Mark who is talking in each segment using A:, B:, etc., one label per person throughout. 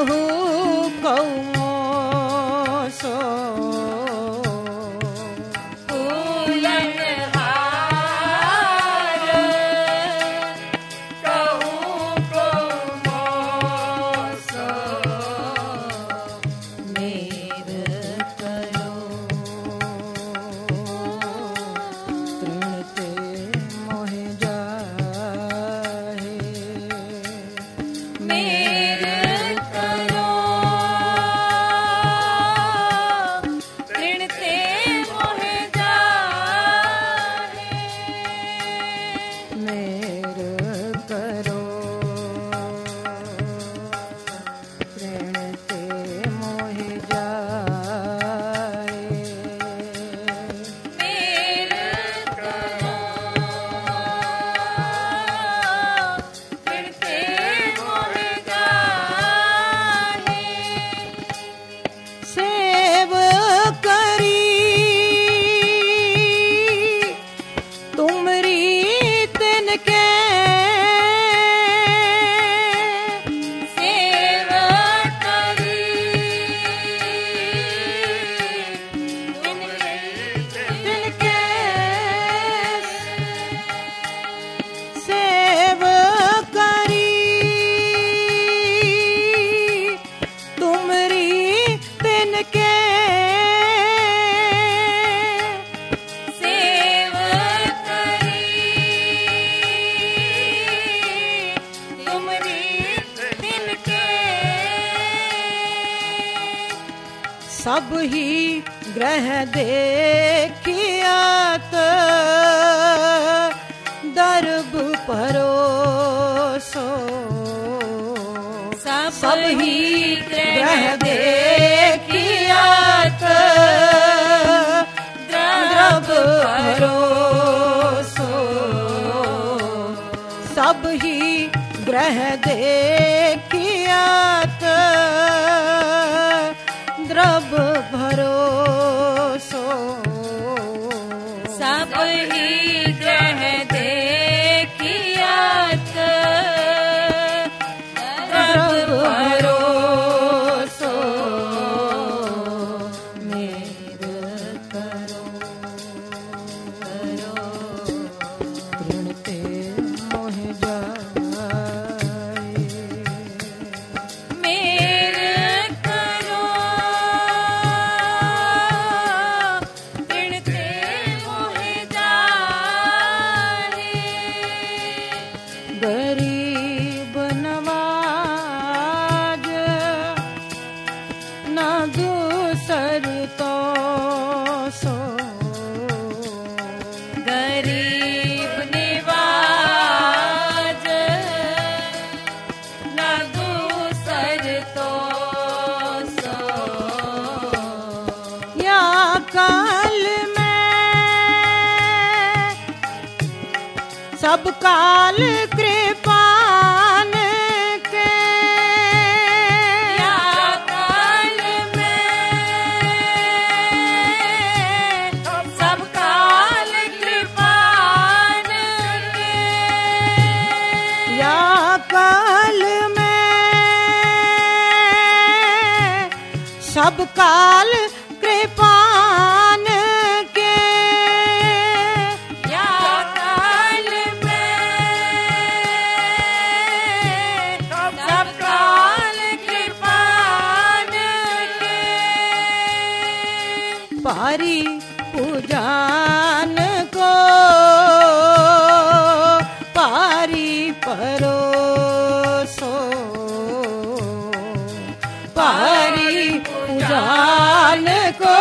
A: कहू कहू सो सब ही ग्रह देखियात दरब परोसो सब ही ग्रह देखियात दरब परोसो सब ही ग्रह देखियात द्रब भरोसो
B: सब ही ग्रह देखियात द्रब भरोसो मेर करो
A: ऋण ते मोह जाए
B: मेर
A: गरीब नवाज न दूसर तो सो
B: गरीब निवाज न दूसर तो सो
A: या काल में सब काल कृपान के
B: या काल में सब काल कृपान के
A: या काल में सब काल कृपान के
B: या काल में सब काल कृपान के
A: पारी पूजान को पारी परोसो पारी पूजान को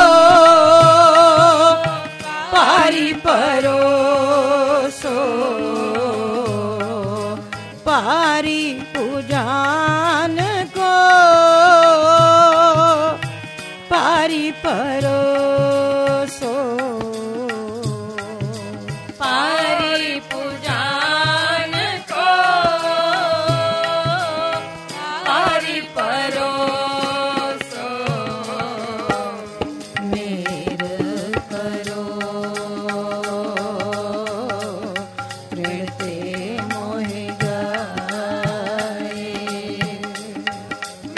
A: पारी परोसो पारी पूजान को पारी परोसो
B: पारी पूजान को पारी परोसो
A: मेर करो ऋण ते मोह जाए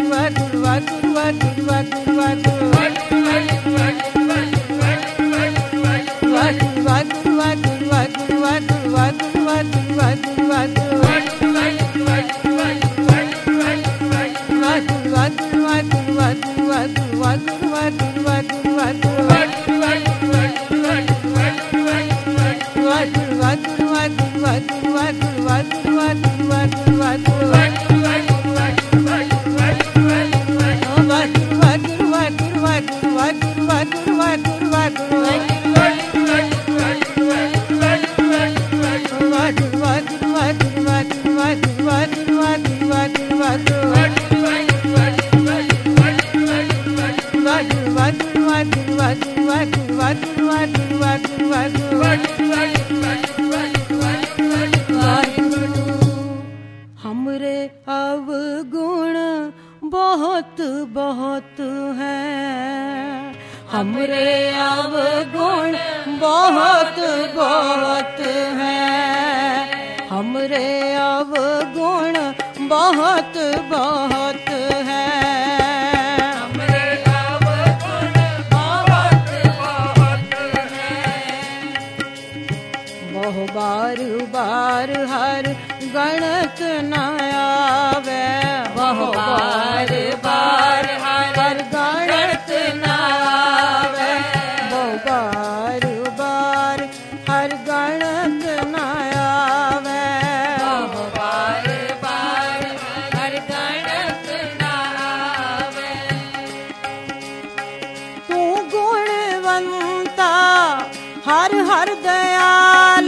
A: हमरे अवगुण बहुत बहुत हैं, हमरे अवगुण बहुत बहुत हैं, हमरे अवगुण बहुत बहुत हैं,
B: हमरे अवगुण बहुत बहुत हैं।
A: बहु बार हर गणत न आवे,
B: बहु बार हर गणत न आवे,
A: बहु बार हर गणत न आवे,
B: बहु बार हर गणत न आवे।
A: तू गुणवंता हर हर दयाल,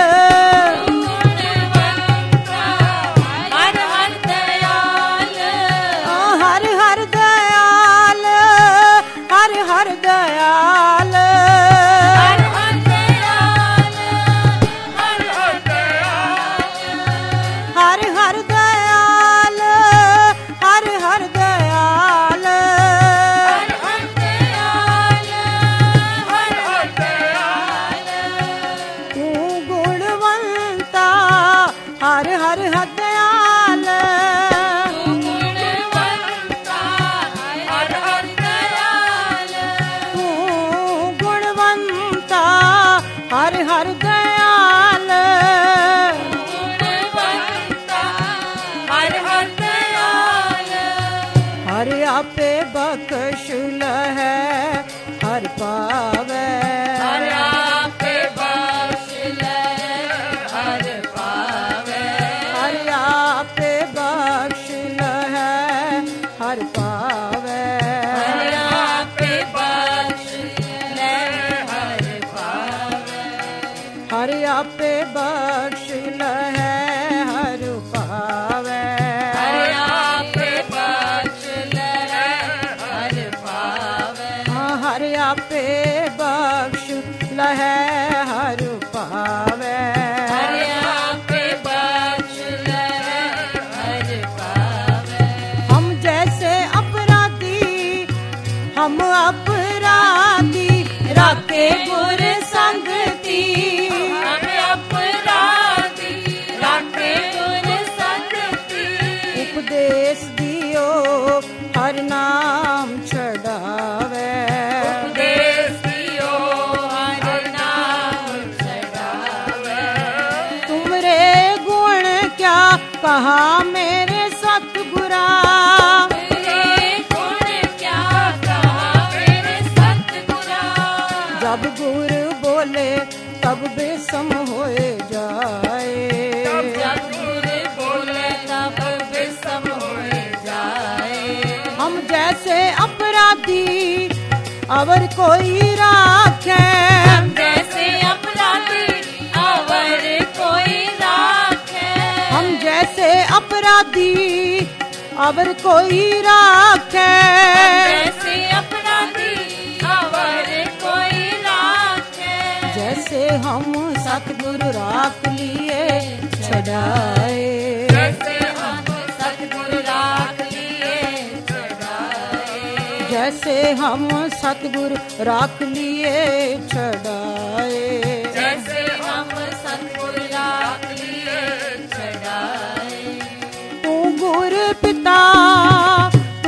A: हर आपे बख्शुल है हर पावे,
B: हर आपे बख्शुल हर पावे,
A: हर आपे बख्शुल है हर पावे,
B: हर आपे बख्शुल हर पावे,
A: हर आपे बख्शुल है हर पावे,
B: हर आपे बख्शुल हर पावे,
A: हर आपे बख्शुल है हर पावे,
B: हर आपे बख्शुल हर पावे।
A: हम जैसे अपराधी हम अपराधी राखे गुर संगती,
B: हम अपराधी राखे गुर संगती,
A: उपदेश दियो हर नाम छड़ावे,
B: उपदेश दियो हर नाम छड़ावे।
A: तुमरे गुण क्या कहा मेरे सतगुरा,
B: तेरे गुण क्या कहा मेरे सतगुरा,
A: जब गुर बोले तब बेसम होए जाए,
B: जब गुर बोले तब विषम हो जाए।
A: हम जैसे अपराधी अवर कोई राखे,
B: हम जैसे अपराधी अवर कोई राखे,
A: हम जैसे अपराधी अवर कोई राखे,
B: जैसे अपराधी अवर कोई राखे,
A: जैसे हम सतगुरु राख लिए छड़ाए,
B: जैसे हम सतगुरु राख लिए छड़ाए,
A: जैसे हम सतगुरु राख लिए छड़ाए,
B: जैसे हम सतगुरु राख लिए छड़ाए।
A: तू गुर पिता